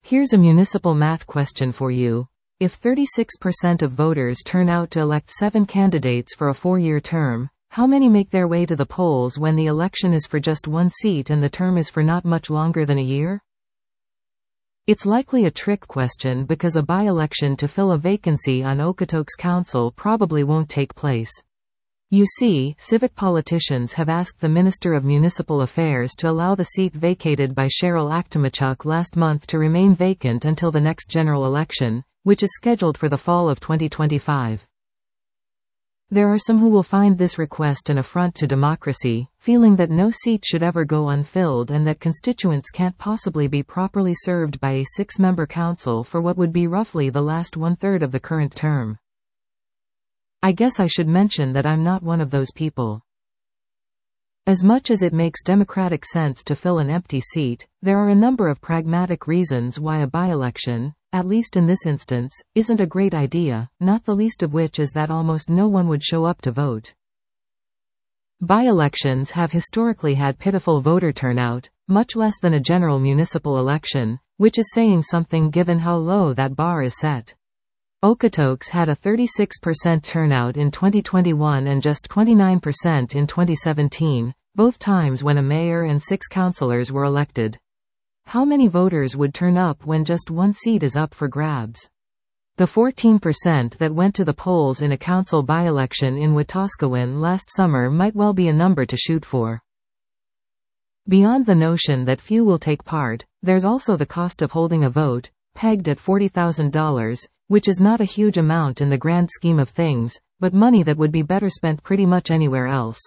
Here's a municipal math question for you. If 36% of voters turn out to elect 7 candidates for a 4-year term, how many make their way to the polls when the election is for just 1 seat and the term is for not much longer than a year? It's likely a trick question because a by-election to fill a vacancy on Okotoks Council probably won't take place. You see, civic politicians have asked the Minister of Municipal Affairs to allow the seat vacated by Cheryl Aktamachuk last month to remain vacant until the next general election, which is scheduled for the fall of 2025. There are some who will find this request an affront to democracy, feeling that no seat should ever go unfilled and that constituents can't possibly be properly served by a 6-member council for what would be roughly the last 1/3 of the current term. I guess I should mention that I'm not one of those people. As much as it makes democratic sense to fill an empty seat, there are a number of pragmatic reasons why a by-election, at least in this instance, isn't a great idea, not the least of which is that almost no one would show up to vote. By-elections have historically had pitiful voter turnout, much less than a general municipal election, which is saying something given how low that bar is set. Okotoks had a 36% turnout in 2021 and just 29% in 2017, both times when a mayor and 6 councillors were elected. How many voters would turn up when just 1 seat is up for grabs? The 14% that went to the polls in a council by-election in Wetaskiwin last summer might well be a number to shoot for. Beyond the notion that few will take part, there's also the cost of holding a vote, pegged at $40,000, which is not a huge amount in the grand scheme of things, but money that would be better spent pretty much anywhere else.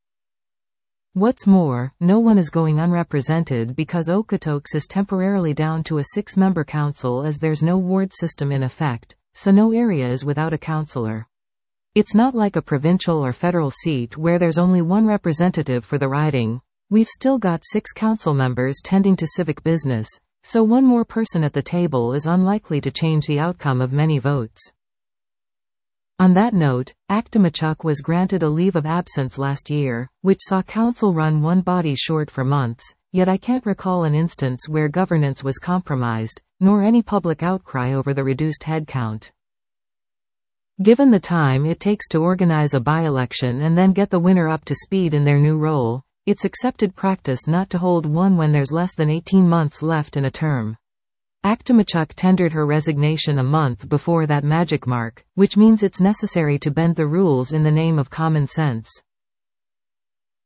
What's more, no one is going unrepresented because Okotoks is temporarily down to a 6-member council as there's no ward system in effect, so no area is without a councillor. It's not like a provincial or federal seat where there's only 1 representative for the riding. We've still got 6 council members tending to civic business, so 1 more person at the table is unlikely to change the outcome of many votes. On that note, Aktamachuk was granted a leave of absence last year, which saw council run 1 body short for months, yet I can't recall an instance where governance was compromised, nor any public outcry over the reduced headcount. Given the time it takes to organize a by-election and then get the winner up to speed in their new role, it's accepted practice not to hold one when there's less than 18 months left in a term. Aktamachuk tendered her resignation a month before that magic mark, which means it's necessary to bend the rules in the name of common sense.